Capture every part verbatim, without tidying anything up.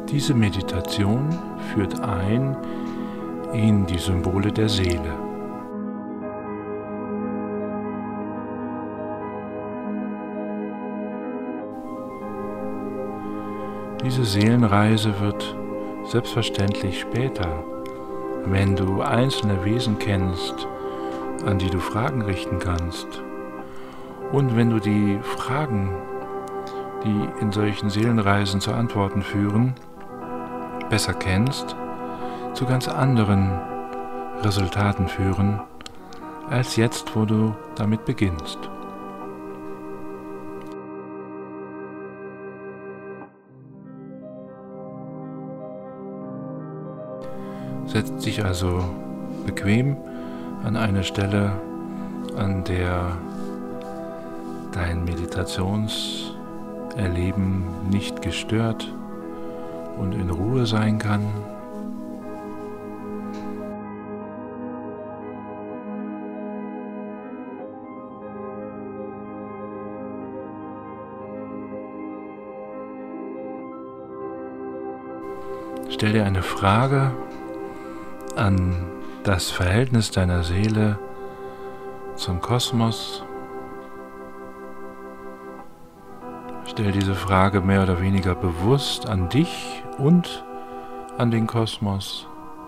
Diese Meditation führt ein in die Symbole der Seele. Diese Seelenreise wird selbstverständlich später, wenn du einzelne Wesen kennst, an die du Fragen richten kannst, und wenn du die Fragen, die in solchen Seelenreisen zu Antworten führen, besser kennst, zu ganz anderen Resultaten führen, als jetzt, wo du damit beginnst. Setz dich also bequem an eine Stelle, an der dein Meditationserleben nicht gestört und in Ruhe sein kann. Stell dir eine Frage an das Verhältnis deiner Seele zum Kosmos. Stell diese Frage mehr oder weniger bewusst an dich und an den Kosmos.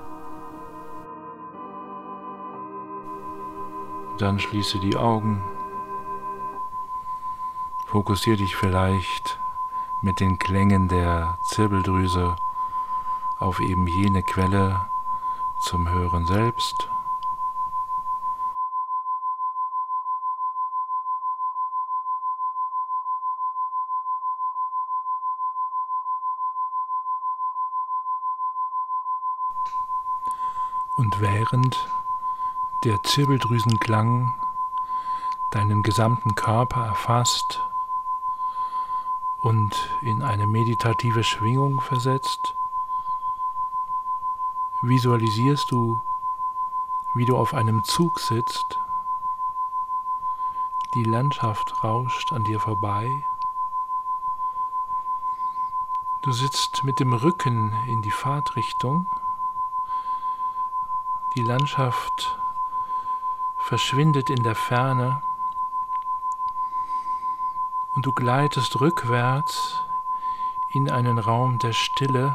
Dann schließe die Augen. Fokussiere dich vielleicht mit den Klängen der Zirbeldrüse auf eben jene Quelle zum Hören selbst. Und während der Zirbeldrüsenklang deinen gesamten Körper erfasst und in eine meditative Schwingung versetzt, visualisierst du, wie du auf einem Zug sitzt, die Landschaft rauscht an dir vorbei, du sitzt mit dem Rücken in die Fahrtrichtung, die Landschaft verschwindet in der Ferne und du gleitest rückwärts in einen Raum der Stille,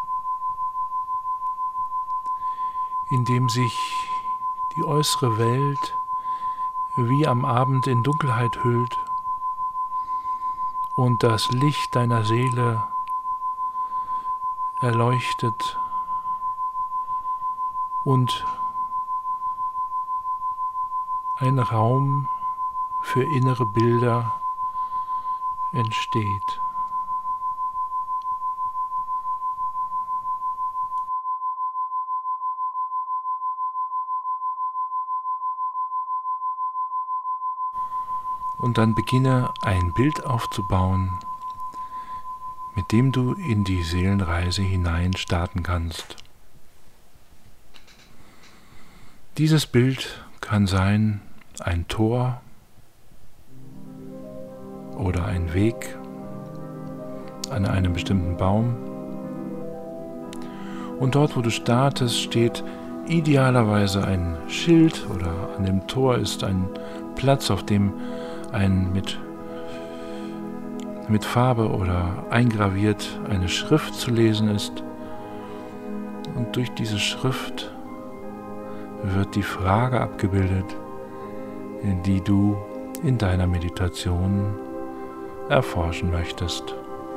in dem sich die äußere Welt wie am Abend in Dunkelheit hüllt und das Licht deiner Seele erleuchtet und ein Raum für innere Bilder entsteht. Und dann beginne ein Bild aufzubauen, mit dem du in die Seelenreise hinein starten kannst. Dieses Bild kann sein ein Tor oder ein Weg an einem bestimmten Baum. Und dort, wo du startest, steht idealerweise ein Schild oder an dem Tor ist ein Platz, auf dem ein mit, mit Farbe oder eingraviert eine Schrift zu lesen ist. Und durch diese Schrift wird die Frage abgebildet, die du in deiner Meditation erforschen möchtest.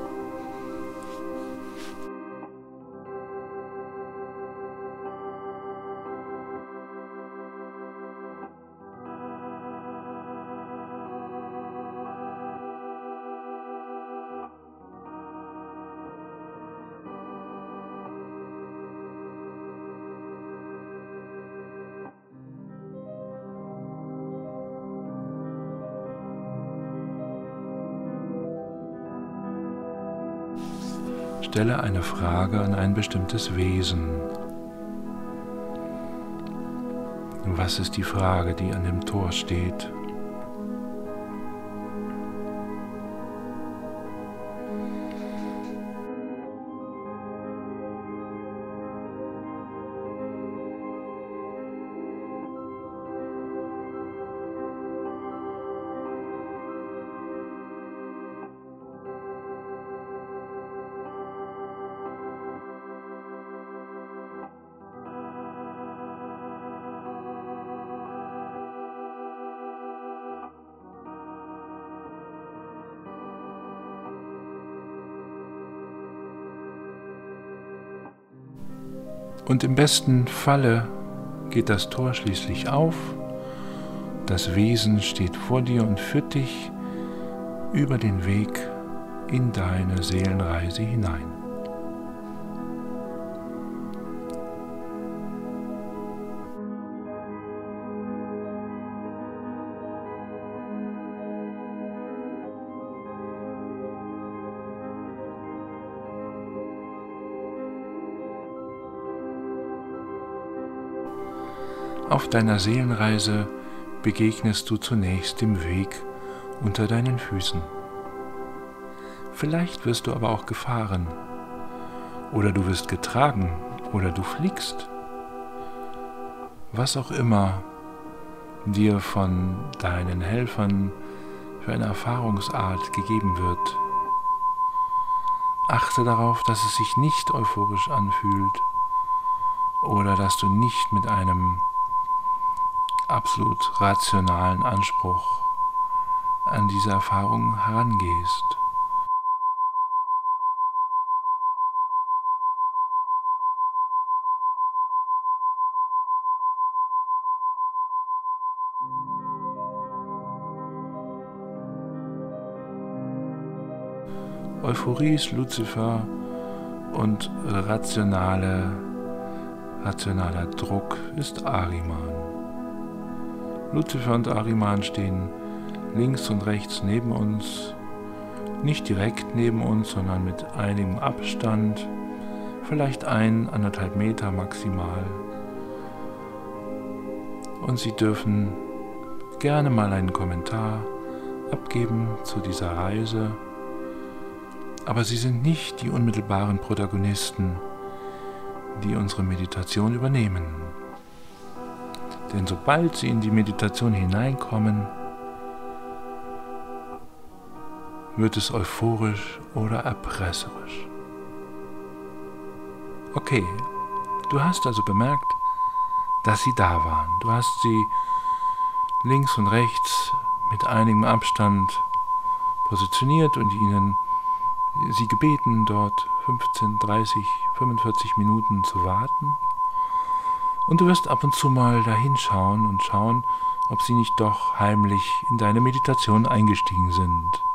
Stelle eine Frage an ein bestimmtes Wesen. Was ist die Frage, die an dem Tor steht? Und im besten Falle geht das Tor schließlich auf, das Wesen steht vor dir und führt dich über den Weg in deine Seelenreise hinein. Auf deiner Seelenreise begegnest du zunächst dem Weg unter deinen Füßen. Vielleicht wirst du aber auch gefahren, oder du wirst getragen, oder du fliegst. Was auch immer dir von deinen Helfern für eine Erfahrungsart gegeben wird, achte darauf, dass es sich nicht euphorisch anfühlt oder dass du nicht mit einem absolut rationalen Anspruch an diese Erfahrung herangehst. Euphorie ist Luzifer und rationale, rationaler Druck ist Ahriman. Luzifer und Ahriman stehen links und rechts neben uns, nicht direkt neben uns, sondern mit einigem Abstand, vielleicht ein, anderthalb Meter maximal. Und sie dürfen gerne mal einen Kommentar abgeben zu dieser Reise, aber sie sind nicht die unmittelbaren Protagonisten, die unsere Meditation übernehmen. Denn sobald sie in die Meditation hineinkommen, wird es euphorisch oder erpresserisch. Okay, du hast also bemerkt, dass sie da waren. Du hast sie links und rechts mit einigem Abstand positioniert und ihnen sie gebeten, dort fünfzehn, dreißig, fünfundvierzig Minuten zu warten. Und du wirst ab und zu mal dahin schauen und schauen, ob sie nicht doch heimlich in deine Meditation eingestiegen sind.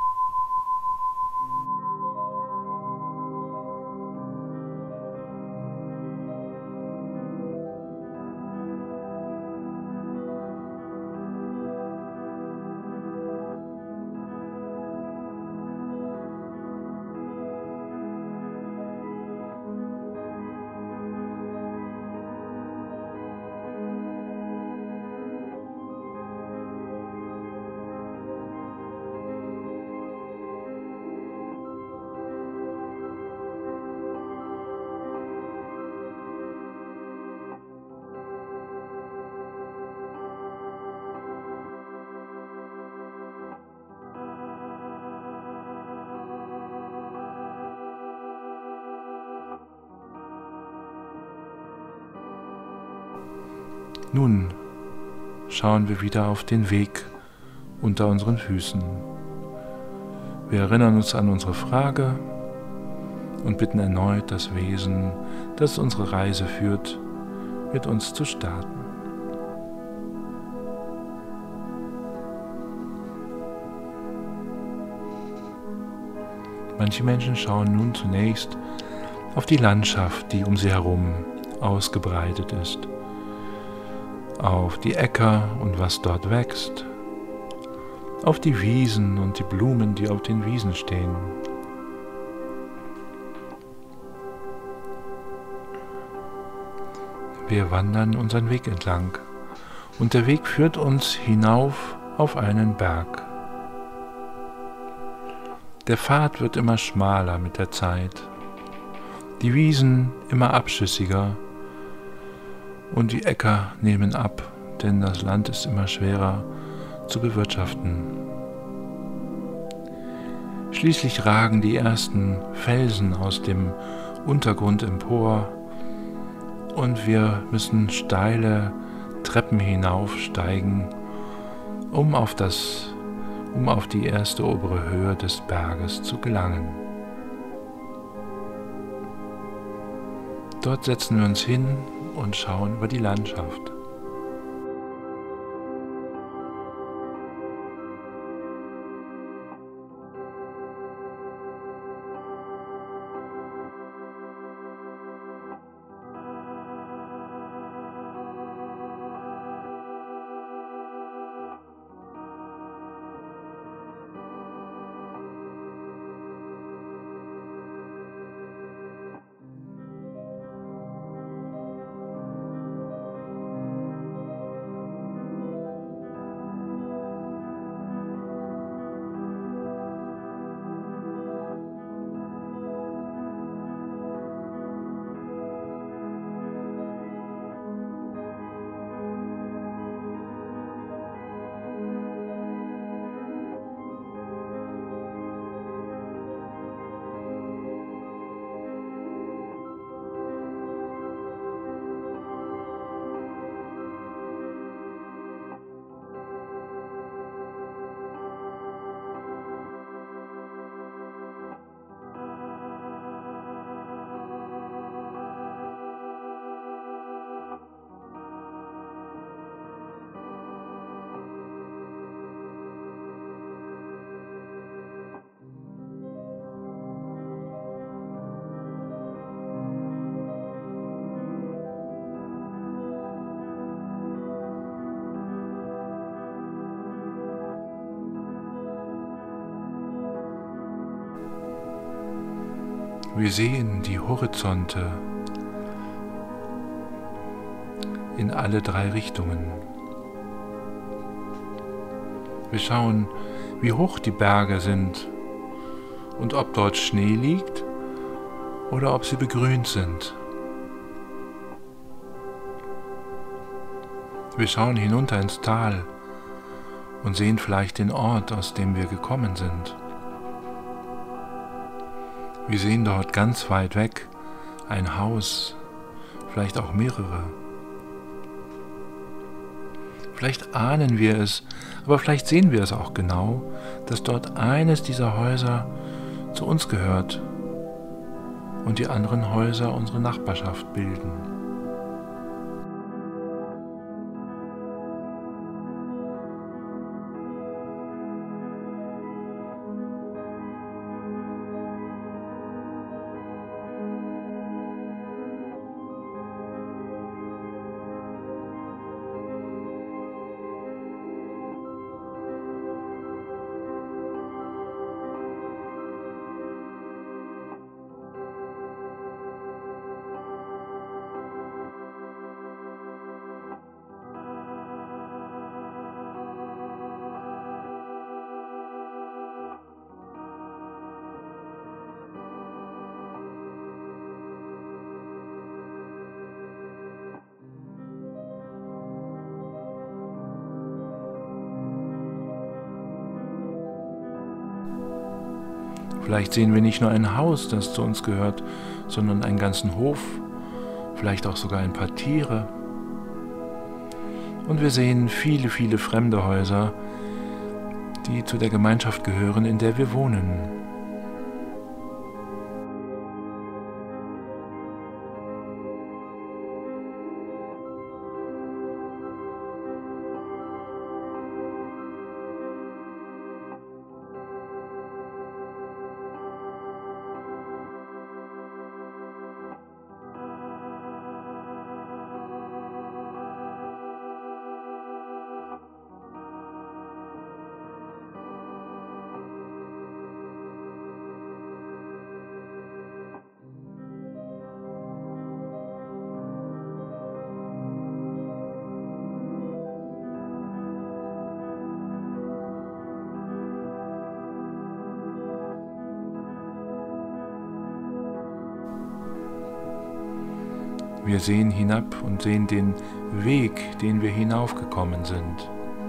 Nun schauen wir wieder auf den Weg unter unseren Füßen. Wir erinnern uns an unsere Frage und bitten erneut das Wesen, das unsere Reise führt, mit uns zu starten. Manche Menschen schauen nun zunächst auf die Landschaft, die um sie herum ausgebreitet ist, auf die Äcker und was dort wächst, auf die Wiesen und die Blumen, die auf den Wiesen stehen. Wir wandern unseren Weg entlang und der Weg führt uns hinauf auf einen Berg. Der Pfad wird immer schmaler mit der Zeit, die Wiesen immer abschüssiger und die Äcker nehmen ab, denn das Land ist immer schwerer zu bewirtschaften. Schließlich ragen die ersten Felsen aus dem Untergrund empor und wir müssen steile Treppen hinaufsteigen, um auf das, um auf die erste obere Höhe des Berges zu gelangen. Dort setzen wir uns hin und schauen über die Landschaft. Wir sehen die Horizonte in alle drei Richtungen. Wir schauen, wie hoch die Berge sind und ob dort Schnee liegt oder ob sie begrünt sind. Wir schauen hinunter ins Tal und sehen vielleicht den Ort, aus dem wir gekommen sind. Wir sehen dort ganz weit weg ein Haus, vielleicht auch mehrere. Vielleicht ahnen wir es, aber vielleicht sehen wir es auch genau, dass dort eines dieser Häuser zu uns gehört und die anderen Häuser unsere Nachbarschaft bilden. Vielleicht sehen wir nicht nur ein Haus, das zu uns gehört, sondern einen ganzen Hof, vielleicht auch sogar ein paar Tiere. Und wir sehen viele, viele fremde Häuser, die zu der Gemeinschaft gehören, in der wir wohnen. Wir sehen hinab und sehen den Weg, den wir hinaufgekommen sind.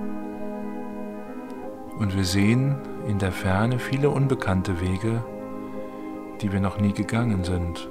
Und wir sehen in der Ferne viele unbekannte Wege, die wir noch nie gegangen sind.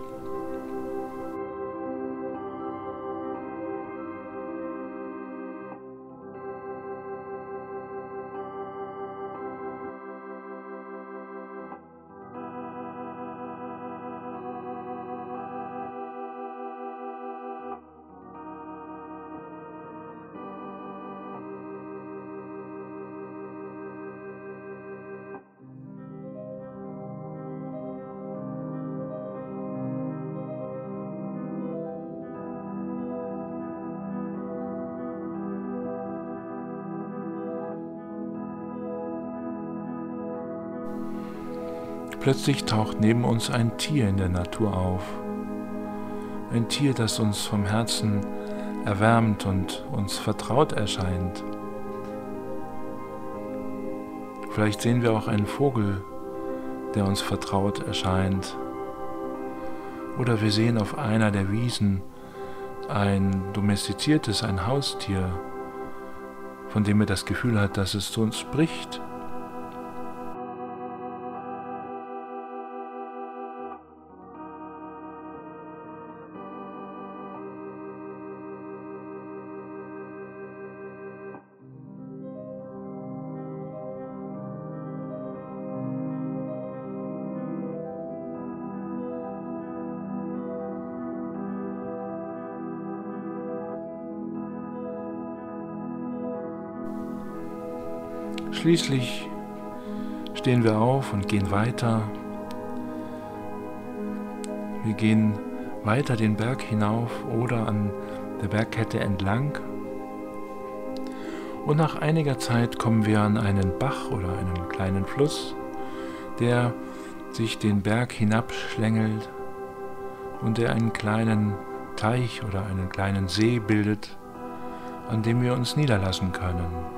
Plötzlich taucht neben uns ein Tier in der Natur auf. Ein Tier, das uns vom Herzen erwärmt und uns vertraut erscheint. Vielleicht sehen wir auch einen Vogel, der uns vertraut erscheint. Oder wir sehen auf einer der Wiesen ein domestiziertes, ein Haustier, von dem wir das Gefühl hat, dass es zu uns spricht. Schließlich stehen wir auf und gehen weiter. Wir gehen weiter den Berg hinauf oder an der Bergkette entlang. Und nach einiger Zeit kommen wir an einen Bach oder einen kleinen Fluss, der sich den Berg hinabschlängelt und der einen kleinen Teich oder einen kleinen See bildet, an dem wir uns niederlassen können.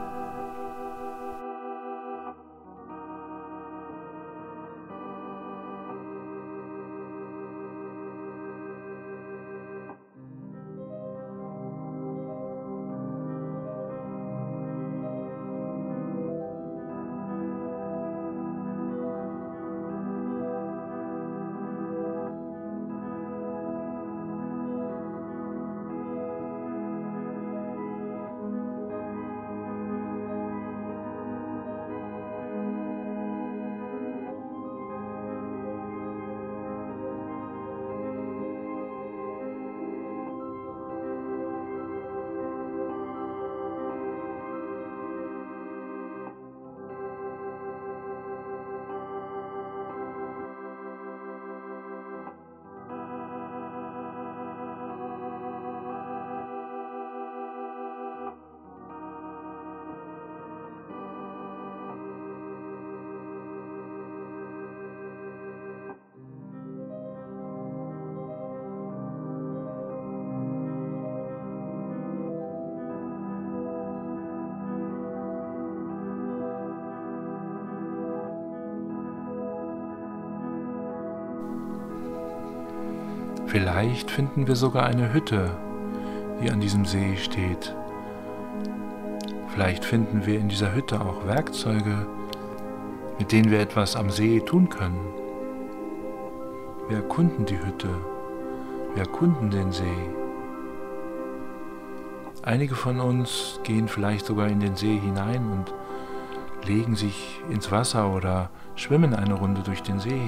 Vielleicht finden wir sogar eine Hütte, die an diesem See steht. Vielleicht finden wir in dieser Hütte auch Werkzeuge, mit denen wir etwas am See tun können. Wir erkunden die Hütte, wir erkunden den See. Einige von uns gehen vielleicht sogar in den See hinein und legen sich ins Wasser oder schwimmen eine Runde durch den See.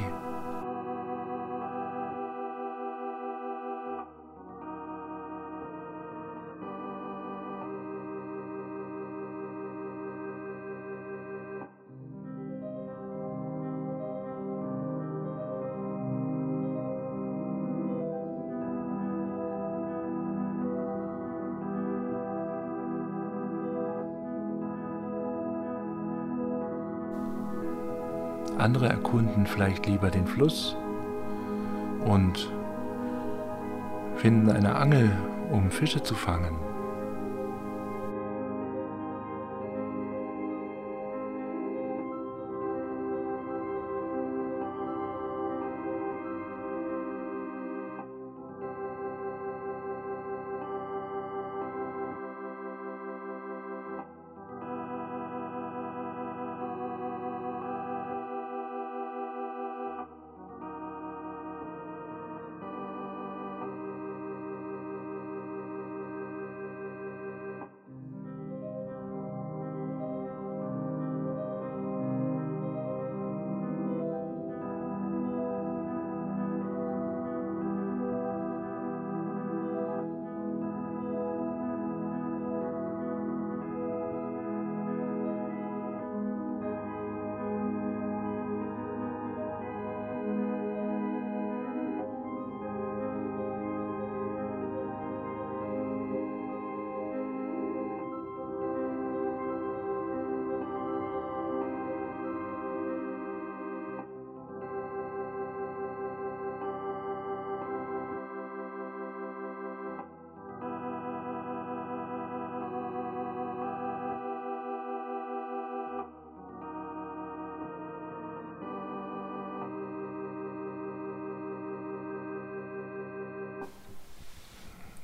Andere erkunden vielleicht lieber den Fluss und finden eine Angel, um Fische zu fangen.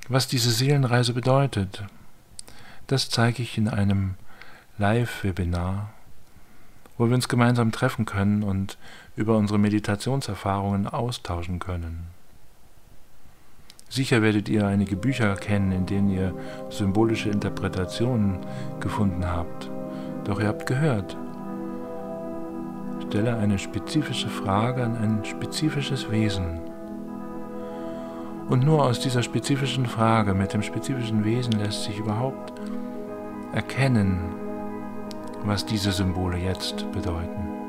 Was diese Seelenreise bedeutet, das zeige ich in einem Live-Webinar, wo wir uns gemeinsam treffen können und über unsere Meditationserfahrungen austauschen können. Sicher werdet ihr einige Bücher kennen, in denen ihr symbolische Interpretationen gefunden habt. Doch ihr habt gehört, stelle eine spezifische Frage an ein spezifisches Wesen. Und nur aus dieser spezifischen Frage mit dem spezifischen Wesen lässt sich überhaupt erkennen, was diese Symbole jetzt bedeuten.